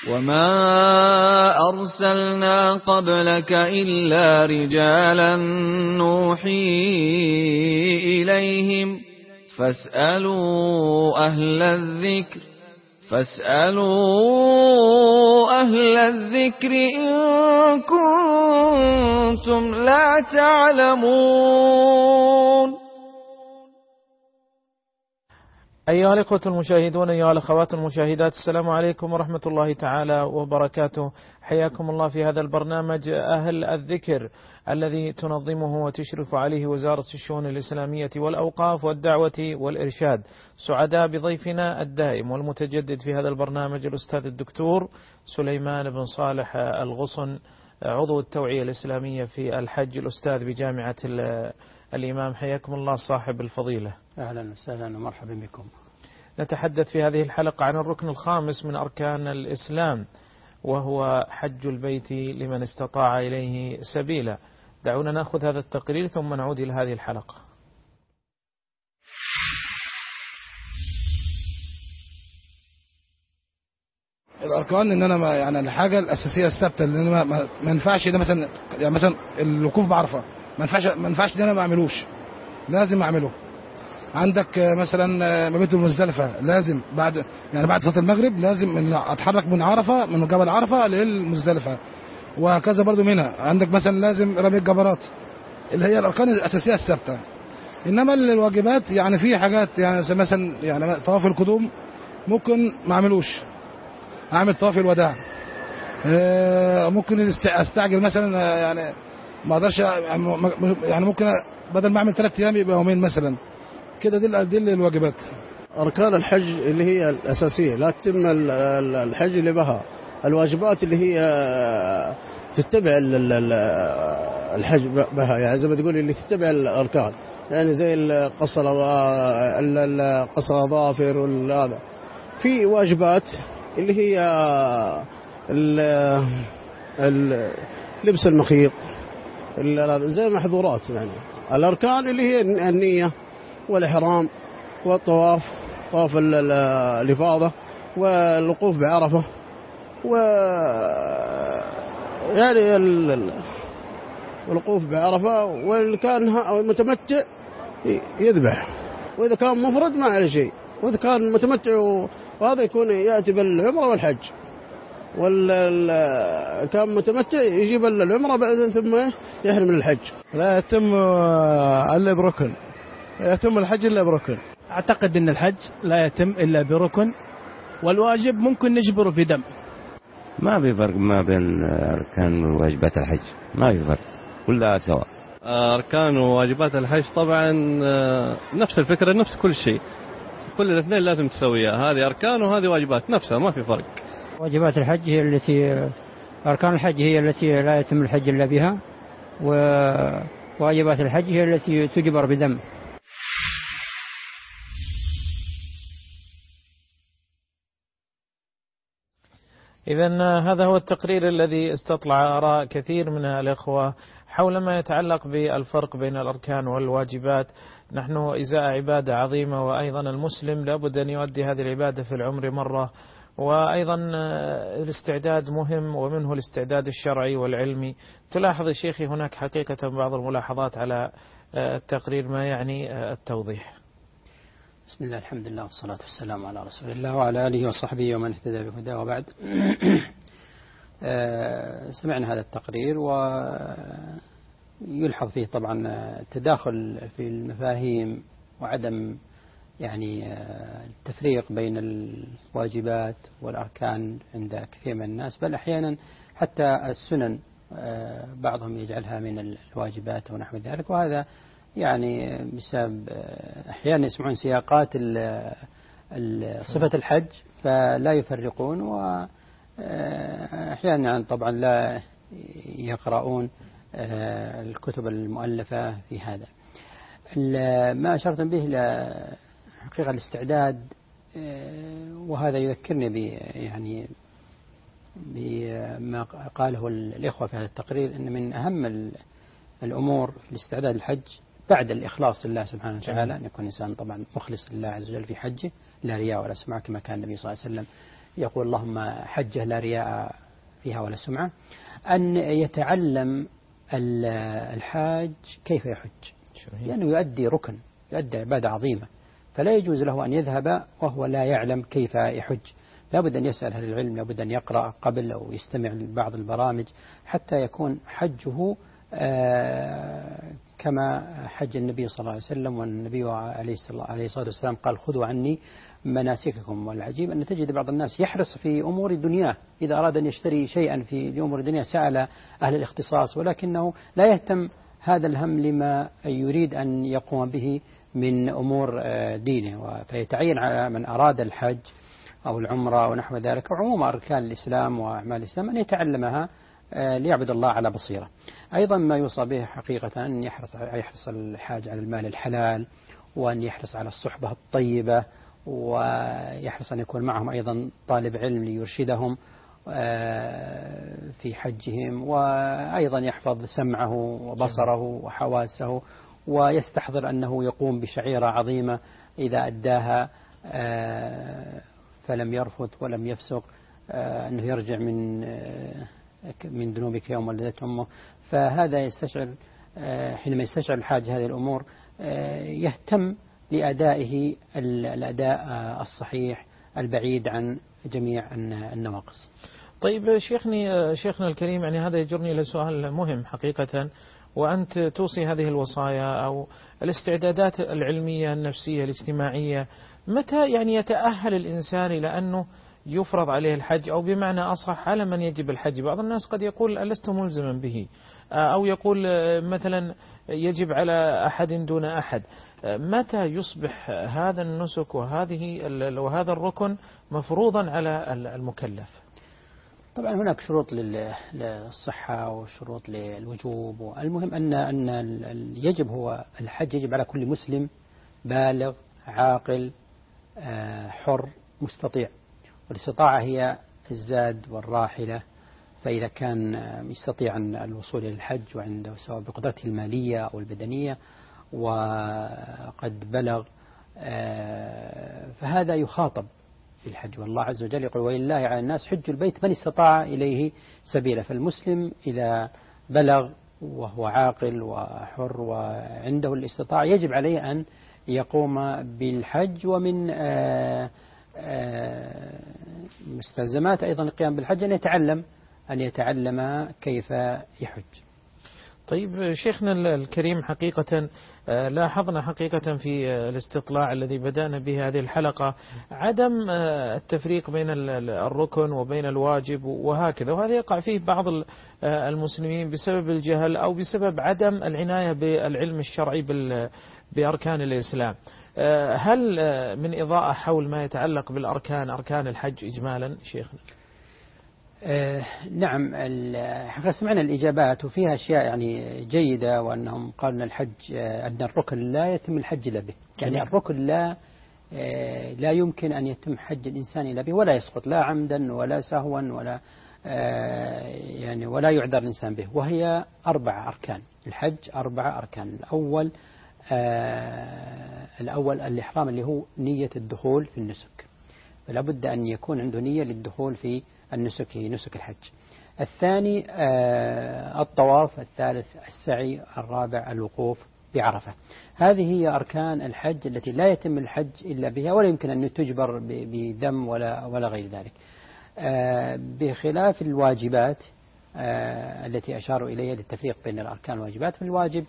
وما أرسلنا قبلك إلا رجالا نوحي إليهم فاسألوا أهل الذكر إن كنتم لا تعلمون. أيها الإخوة المشاهدون، أيها الأخوات المشاهدات، السلام عليكم ورحمة الله تعالى وبركاته. حياكم الله في هذا البرنامج أهل الذكر الذي تنظمه وتشرف عليه وزارة الشؤون الإسلامية والأوقاف والدعوة والإرشاد. سعداء بضيفنا الدائم والمتجدد في هذا البرنامج الأستاذ الدكتور سليمان بن صالح الغصن، عضو التوعية الإسلامية في الحج، الأستاذ بجامعة الإمام. حياكم الله صاحب الفضيلة. أهلا وسهلا ومرحبا بكم. نتحدث في هذه الحلقة عن الركن الخامس من أركان الإسلام، وهو حج البيت لمن استطاع إليه سبيلا. دعونا نأخذ هذا التقرير ثم نعود إلى هذه الحلقة. الأركان إن أنا يعني الحاجة الأساسية الثابتة اللي أنا ما ينفعش ده مثلا، يعني مثلا الوقوف بعرفة ما ينفعش ده أنا ما أعملوش، لازم أعمله. عندك مثلا مبيت المزدلفة لازم بعد صلاة المغرب لازم أتحرك من عرفة، من جبل عرفة للمزدلفة، وهكذا برضو منها. عندك مثلا لازم رمي الجبرات اللي هي الأركان الأساسية الثابتة. إنما الواجبات يعني في حاجات، يعني مثلا يعني طواف القدوم ممكن ما أعملوش، أعمل طواف الوداع. ممكن أستعجل مثلا، يعني ما أقدرش، يعني ممكن بدل ما أعمل 3 أيام يبقى يومين مثلا كده. دي الواجبات. أركان الحج اللي هي الأساسية لا تتم الحج اللي بها. الواجبات اللي هي تتبع الحج بها، يعني زي ما تقول اللي تتبع الأركان، يعني زي قصر الأظافر وهذا. في واجبات اللي هي لبس المخيط زي المحظورات. يعني الأركان اللي هي النية والإحرام والطواف، طواف الإفاضة والوقوف بعرفة، يعني الوقوف بعرفة. واللي كان متمتع يذبح، وإذا كان مفرد ما عليه شيء، وإذا كان متمتع وهذا يكون يأتي بالعمرة والحج، كان متمتع يجيب العمرة بعدين ثم يحرم للحج. لا يتم إلا بركن، يتم الحج إلا بركن. أعتقد أن الحج لا يتم إلا بركن، والواجب ممكن نجبره في دم. ما في فرق ما بين أركان وواجبات الحج، ما في فرق، كلها سواء. أركان وواجبات الحج طبعا نفس الفكرة، نفس كل شيء، كل الاثنين لازم تسويها. هذه أركان وهذه واجبات نفسها، ما في فرق. واجبات الحج هي التي، أركان الحج هي التي لا يتم الحج إلا بها، وواجبات الحج هي التي تجبر بدم. إذن هذا هو التقرير الذي استطلع آراء كثير من الإخوة حول ما يتعلق بالفرق بين الأركان والواجبات. نحن إزاء عبادة عظيمة، وأيضا المسلم لابد أن يؤدي هذه العبادة في العمر مرة، وأيضا الاستعداد مهم، ومنه الاستعداد الشرعي والعلمي. تلاحظ شيخي هناك حقيقة بعض الملاحظات على التقرير ما يعني التوضيح. بسم الله، الحمد لله والصلاة والسلام على رسول الله وعلى آله وصحبه ومن اهتدى بهداه، وبعد. سمعنا هذا التقرير، ويلحظ فيه طبعا تداخل في المفاهيم وعدم يعني التفريق بين الواجبات والأركان عند كثير من الناس، بل أحيانا حتى السنن بعضهم يجعلها من الواجبات ونحو ذلك. وهذا يعني بسبب أحيانا يسمعون سياقات صفة الحج فلا يفرقون، وأحيانا يعني طبعا لا يقرؤون الكتب المؤلفة في هذا. ما أشرت به حقيقة الاستعداد، وهذا يذكرني يعني بما قاله الإخوة في هذا التقرير، أن من أهم الأمور في الاستعداد للحج بعد الإخلاص لله سبحانه وتعالى، أن يكون الإنسان طبعا مخلص لله عز وجل في حجه، لا رياء ولا سمعة، كما كان النبي صلى الله عليه وسلم يقول اللهم حجة لا رياء فيها ولا سمعة، أن يتعلم الحاج كيف يحج، لأنه يؤدي ركن، يؤدي عبادة عظيمة، فلا يجوز له أن يذهب وهو لا يعلم كيف يحج. لابد أن يسأل أهل العلم، لابد أن يقرأ قبل أو يستمع لبعض البرامج حتى يكون حجه كما حج النبي صلى الله عليه وسلم. والنبي عليه الصلاة والسلام قال خذوا عني مناسككم. والعجيب أن تجد بعض الناس يحرص في أمور دنياه، إذا أراد أن يشتري شيئا في أمور الدنيا سأل أهل الاختصاص، ولكنه لا يهتم هذا الهم لما يريد أن يقوم به من أمور دينه. فيتعين على من أراد الحج أو العمرة ونحو ذلك وعموم أركان الإسلام وأعمال الإسلام أن يتعلمها ليعبد الله على بصيرة. أيضا ما يوصى به حقيقة أن يحرص الحاج على المال الحلال، وأن يحرص على الصحبة الطيبة، ويحرص أن يكون معهم أيضا طالب علم ليرشدهم في حجهم، وأيضا يحفظ سمعه وبصره وحواسه، ويستحضر أنه يقوم بشعيرة عظيمة إذا أداها فلم يرفض ولم يفسق أنه يرجع من ذنوبك يوم ولدت أمه. فهذا يستشعر حينما يستشعر الحاج هذه الأمور يهتم لأدائه الأداء الصحيح البعيد عن جميع النواقص. طيب شيخنا الكريم، يعني هذا يجرني إلى سؤال مهم حقيقة، وأنت توصي هذه الوصايا أو الاستعدادات العلمية النفسية الاجتماعية، متى يعني يتأهل الإنسان إلى أنه يفرض عليه الحج، أو بمعنى أصح على من يجب الحج؟ بعض الناس قد يقول لست ملزما به، أو يقول مثلا يجب على أحد دون أحد. متى يصبح هذا النسك وهذا الركن مفروضا على المكلف؟ طبعا هناك شروط للصحة وشروط للوجوب. المهم أن يجب هو الحج يجب على كل مسلم بالغ عاقل حر مستطيع، والاستطاعة هي الزاد والراحلة. فإذا كان يستطيع الوصول إلى الحج وعنده سواء بقدرته المالية أو البدنية وقد بلغ، فهذا يخاطب بالحج. والله عز وجل يقول ولله على الناس حج البيت من استطاع إليه سبيلا. فالمسلم إذا بلغ وهو عاقل وحر وعنده الاستطاعة يجب عليه أن يقوم بالحج. ومن مستلزمات أيضا القيام بالحج أن يتعلم كيف يحج. طيب شيخنا الكريم، حقيقة لاحظنا حقيقة في الاستطلاع الذي بدأنا به هذه الحلقة عدم التفريق بين الركن وبين الواجب وهكذا، وهذا يقع فيه بعض المسلمين بسبب الجهل أو بسبب عدم العناية بالعلم الشرعي بأركان الإسلام. هل من إضاءة حول ما يتعلق بالأركان، أركان الحج إجمالا شيخنا؟ نعم، حقيقة سمعنا الإجابات وفيها أشياء يعني جيدة، وأنهم قالوا أن الحج أن الركن لا يتم الحج إلا به. يعني الركن لا يمكن أن يتم حج الإنسان إلا به، ولا يسقط لا عمدا ولا سهوا ولا يعني ولا يعذر الإنسان به. وهي 4 أركان الحج، 4 أركان. الأول الإحرام اللي هو نية الدخول في النسك، فلا بد أن يكون عنده نية للدخول في النسك، نسك الحج. الثاني الطواف. الثالث السعي. الرابع الوقوف بعرفة. هذه هي أركان الحج التي لا يتم الحج إلا بها، ولا يمكن أن تجبر بدم ولا غير ذلك، بخلاف الواجبات التي أشاروا إليها للتفريق بين الأركان والواجبات. في الواجب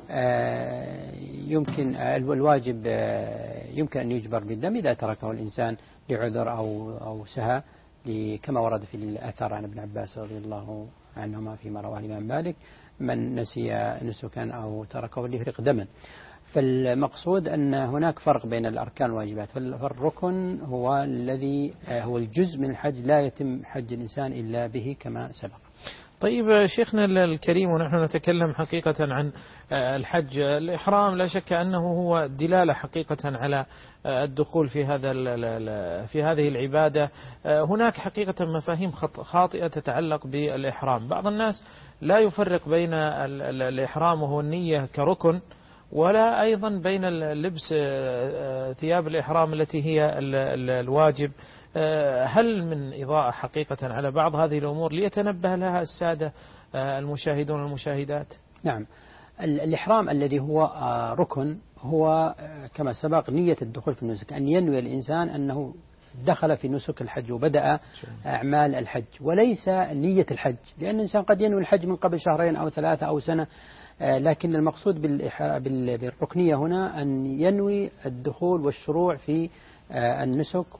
الواجب يمكن أن يجبر بالدم إذا تركه الإنسان لعذر أو سهى، كما ورد في الأثر عن ابن عباس رضي الله عنهما فيما رواه الإمام مالك: من نسي نسكا أو تركه ليهرق دما. فالمقصود أن هناك فرق بين الأركان والواجبات. فالركن هو الذي هو الجزء من الحج لا يتم حج الإنسان إلا به كما سبق. طيب شيخنا الكريم، ونحن نتكلم حقيقة عن الحج، الإحرام لا شك أنه هو دلالة حقيقة على الدخول في هذه العبادة. هناك حقيقة مفاهيم خاطئة تتعلق بالإحرام. بعض الناس لا يفرق بين الإحرام وهو النية كركن ولا أيضا بين لبس ثياب الإحرام التي هي الواجب. هل من إضاءة حقيقة على بعض هذه الأمور ليتنبه لها السادة المشاهدون والمشاهدات؟ نعم، الإحرام الذي هو ركن هو كما سبق نية الدخول في النسك، أن ينوي الإنسان أنه دخل في نسك الحج وبدأ أعمال الحج، وليس نية الحج، لأن الإنسان قد ينوي الحج من قبل شهرين أو 3 أو سنة، لكن المقصود بالركنية هنا أن ينوي الدخول والشروع في النسك،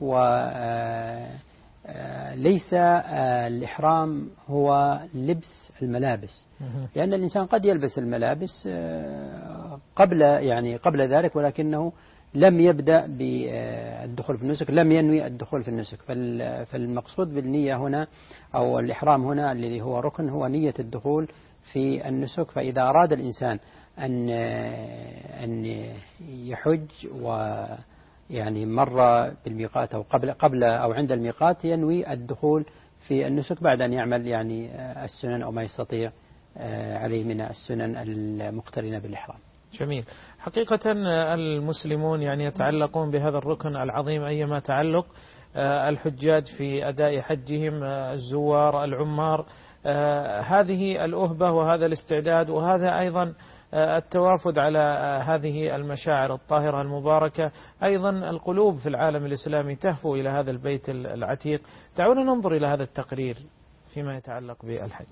وليس الإحرام هو لبس الملابس، لأن الإنسان قد يلبس الملابس قبل ذلك، ولكنه لم يبدأ بالدخول في النسك، لم ينوي الدخول في النسك. فالمقصود بالنية هنا أو الإحرام هنا الذي هو ركن هو نية الدخول في النسك. فإذا أراد الإنسان أن يحج ويعني مر بالميقات أو قبل أو عند الميقات ينوي الدخول في النسك بعد أن يعمل يعني السنن أو ما يستطيع عليه من السنن المقترنة بالإحرام. جميل. حقيقة المسلمون يعني يتعلقون بهذا الركن العظيم أيما تعلق، الحجاج في أداء حجهم، الزوار، العمار، هذه الأهبة وهذا الاستعداد وهذا أيضا التوافد على هذه المشاعر الطاهرة المباركة. أيضا القلوب في العالم الإسلامي تهفو إلى هذا البيت العتيق. دعونا ننظر إلى هذا التقرير فيما يتعلق بالحج.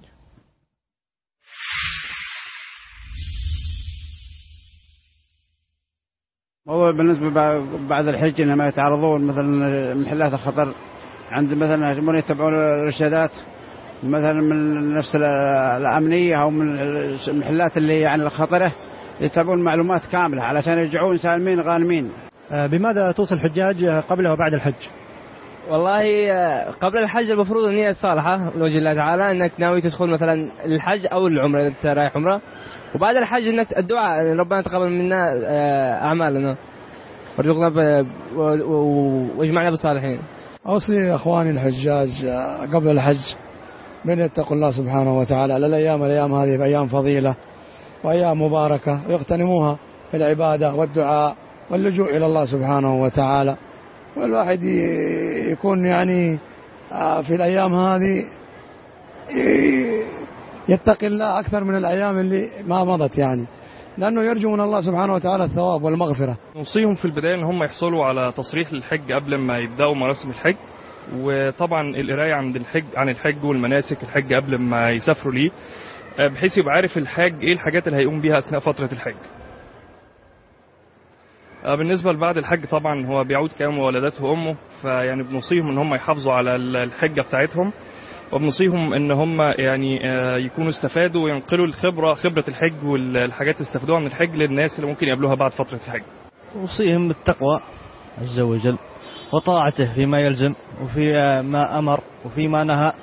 موضوع بالنسبة بعد الحج إنما يتعرضون مثلا محلات الخطر عند مثلا يهتمون يتبعون الإرشادات مثلا من نفس الأمنية أو من المحلات اللي يعني الخطرة، يتبعون معلومات كاملة علشان يرجعون سالمين غانمين. بماذا توصي الحجاج قبل وبعد الحج؟ والله قبل الحج المفروض النية الصالحة لوجه الله تعالى، أنك ناوي تدخل مثلا الحج أو العمرة إذا أنت رايح عمرة، وبعد الحج أنك الدعاء ربنا تقبل منا أعمالنا وارزقنا واجمعنا بالصالحين. أوصي أخواني الحجاج قبل الحج من يتقوا الله سبحانه وتعالى. الأيام هذه أيام فضيلة وأيام مباركة يغتنموها في العبادة والدعاء واللجوء إلى الله سبحانه وتعالى، والواحد يكون يعني في الأيام هذه يتقي الله أكثر من الأيام اللي ما مضت، يعني لأنه يرجو من الله سبحانه وتعالى الثواب والمغفرة. نوصيهم في البداية أن هم يحصلوا على تصريح للحج قبل ما يبدأوا مراسم الحج، وطبعا القراية عن الحج والمناسك الحج قبل ما يسافروا ليه، بحيث يبقى عارف الحاج إيه الحاجات اللي هيقوم بيها أثناء فترة الحج. بالنسبة لبعد الحج طبعا هو بيعود كيوم ولدته أمه، فيعني بنوصيهم ان هم يحافظوا على الحجة بتاعتهم، وبنوصيهم ان هم يعني يكونوا استفادوا وينقلوا خبرة الحج والحاجات اللي استفادوها من الحج للناس اللي ممكن يقابلوها بعد فترة الحج. نوصيهم بالتقوى عز وجل وطاعته فيما يلزم وفي ما أمر وفي ما نهى.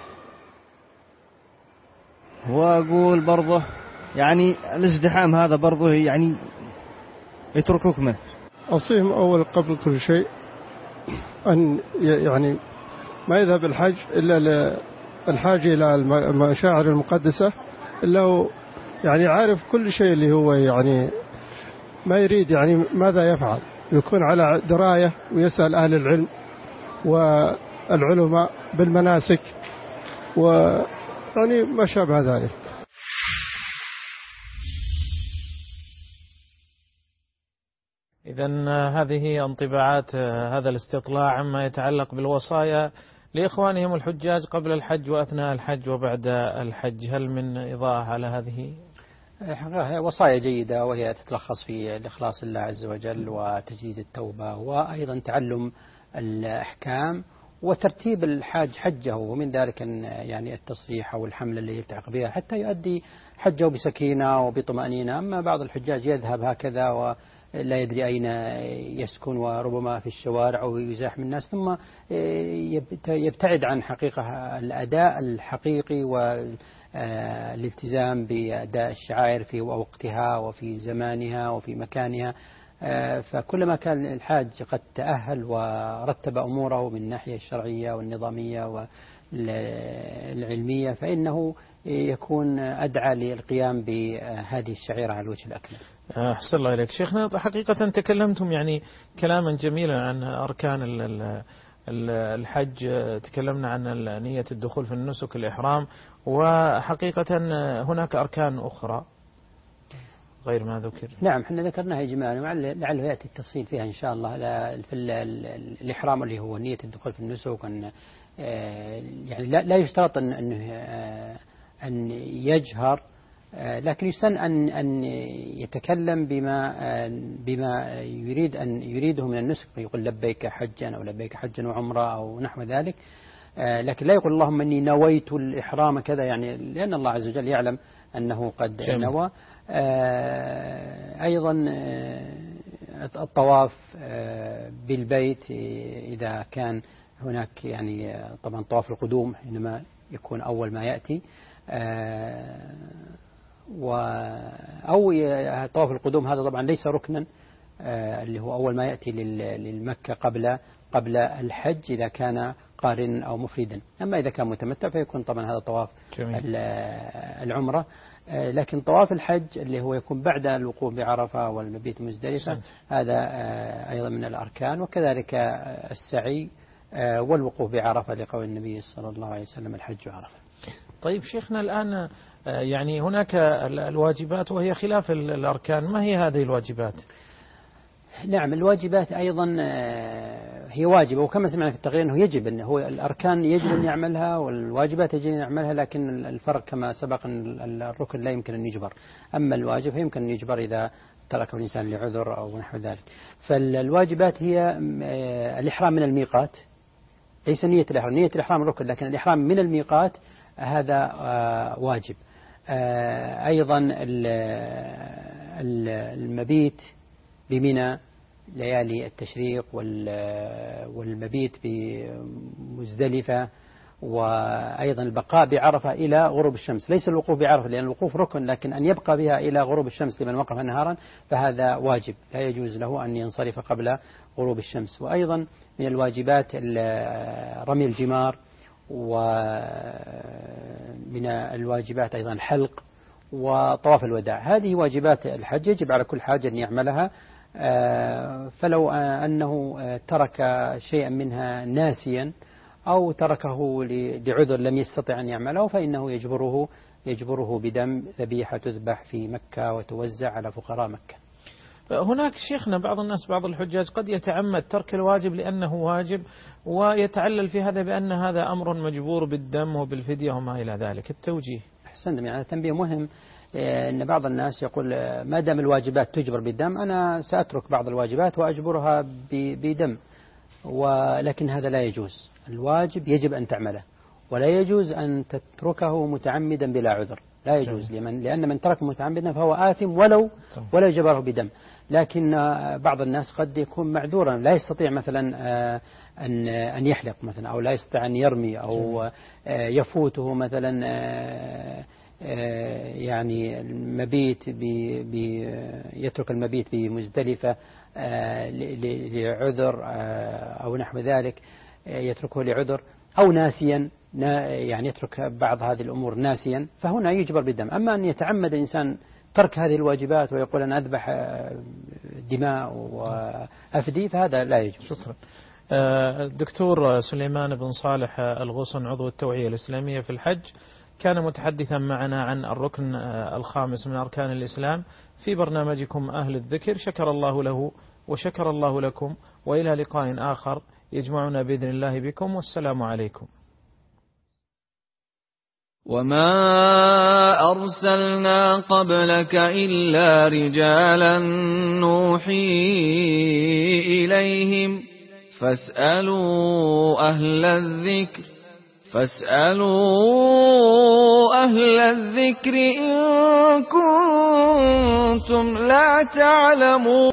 وأقول برضه يعني الازدحام هذا برضه يعني يتركوك منه. أوصيهم أول قبل كل شيء أن يعني ما يذهب الحج إلا الحاجة إلى المشاعر المقدسة، إلا هو يعني عارف كل شيء اللي هو يعني ما يريد يعني ماذا يفعل، يكون على دراية ويسأل أهل العلم والعلماء بالمناسك ويعني ما شابه ذلك. إذن هذه انطباعات هذا الاستطلاع عما يتعلق بالوصايا لإخوانهم الحجاج قبل الحج وأثناء الحج وبعد الحج. هل من إضاءة على هذه؟ وصايا جيدة، وهي تتلخص في الإخلاص لله عز وجل وتجديد التوبة، وأيضا تعلم الأحكام وترتيب الحاج حجه، ومن ذلك يعني التصريح أو الحملة اللي يلتحق بها حتى يؤدي حجه بسكينة وبطمأنينة. أما بعض الحجاج يذهب هكذا ولا يدري أين يسكن، وربما في الشوارع ويزاحم الناس، ثم يبتعد عن حقيقة الأداء الحقيقي والالتزام بأداء الشعائر في وقتها وفي زمانها وفي مكانها. فكلما كان الحاج قد تأهل ورتب أموره من الناحية الشرعية والنظامية والعلمية فإنه يكون أدعى للقيام بهذه الشعيرة على الوجه الأكمل. أحسن الله إليك شيخنا. حقيقة تكلمتم يعني كلاما جميلا عن أركان الحج، تكلمنا عن نية الدخول في النسك الإحرام، وحقيقة هناك أركان أخرى غير ما ذكر. نعم احنا ذكرناها إجمالا لعله يأتي التفصيل فيها إن شاء الله. في الإحرام اللي هو نية الدخول في النسك، يعني لا يشترط أن يجهر، لكن يستن أن يتكلم بما يريده من النسك، يقول لبيك حجا أو لبيك حجا وعمرة أو نحو ذلك، لكن لا يقول اللهم إني نويت الإحرام كذا، يعني لأن الله عز وجل يعلم أنه قد نوى. أيضا الطواف بالبيت إذا كان هناك، يعني طبعا طواف القدوم حينما يكون أول ما يأتي، أو طواف القدوم هذا طبعا ليس ركنا، اللي هو أول ما يأتي للمكة قبل الحج إذا كان قارن أو مفردا. أما إذا كان متمتع فيكون طبعا هذا طواف العمرة. لكن طواف الحج اللي هو يكون بعد الوقوف بعرفة والمبيت مزدلفة هذا أيضا من الأركان، وكذلك السعي والوقوف بعرفة لقول النبي صلى الله عليه وسلم الحج عرفة. طيب شيخنا الآن يعني هناك الواجبات وهي خلاف الأركان، ما هي هذه الواجبات؟ نعم الواجبات أيضا هي واجبة، وكما سمعنا في التقرير أنه يجب أن هو الأركان يجب أن يعملها والواجبات يجب أن يعملها، لكن الفرق كما سبق أن الركن لا يمكن أن يجبر، أما الواجب يمكن أن يجبر إذا تركه الإنسان لعذر أو نحو ذلك. فالواجبات هي الإحرام من الميقات، ليس نية الإحرام، نية الإحرام ركن، لكن الإحرام من الميقات هذا واجب. أيضا المبيت بمنى ليالي التشريق والمبيت بمزدلفة، وأيضا البقاء بعرفة إلى غروب الشمس، ليس الوقوف بعرفة لأن الوقوف ركن، لكن أن يبقى بها إلى غروب الشمس لمن وقف نهارا فهذا واجب، لا يجوز له أن ينصرف قبل غروب الشمس. وأيضا من الواجبات رمي الجمار، ومن الواجبات أيضا الحلق وطواف الوداع. هذه واجبات الحج يجب على كل حاج أن يعملها، فلو أنه ترك شيئا منها ناسيا أو تركه لعذر لم يستطع أن يعمله فإنه يجبره بدم ذبيحة تذبح في مكة وتوزع على فقراء مكة. هناك شيخنا بعض الناس بعض الحجاج قد يتعمد ترك الواجب لأنه واجب ويتعلل في هذا بأن هذا أمر مجبور بالدم وبالفدية وما إلى ذلك، التوجيه. أحسنت، يعني تنبيه مهم أن بعض الناس يقول ما دام الواجبات تجبر بالدم أنا سأترك بعض الواجبات وأجبرها بدم، ولكن هذا لا يجوز. الواجب يجب أن تعمله، ولا يجوز أن تتركه متعمدا بلا عذر، لا يجوز، لأن من ترك متعمدا فهو آثم ولا يجبره بدم. لكن بعض الناس قد يكون معذورا لا يستطيع مثلا أن يحلق مثلا، أو لا يستطيع أن يرمي، أو يفوته مثلا يعني المبيت يترك المبيت بمزدلفة لعذر أو نحو ذلك، يتركه لعذر أو ناسيا، يعني يترك بعض هذه الأمور ناسيا، فهنا يجبر بالدم. أما أن يتعمد الإنسان ترك هذه الواجبات ويقول أنا أذبح دماء وأفدي فهذا لا يجوز. شكرا. الدكتور سليمان بن صالح الغصن عضو التوعية الإسلامية في الحج كان متحدثا معنا عن الركن الخامس من أركان الإسلام في برنامجكم أهل الذكر، شكر الله له وشكر الله لكم، وإلى لقاء آخر يجمعنا بإذن الله بكم، والسلام عليكم. وما أرسلنا قبلك إلا رجالا نوحي إليهم فاسألوا أهل الذكر إن كنتم لا تعلمون.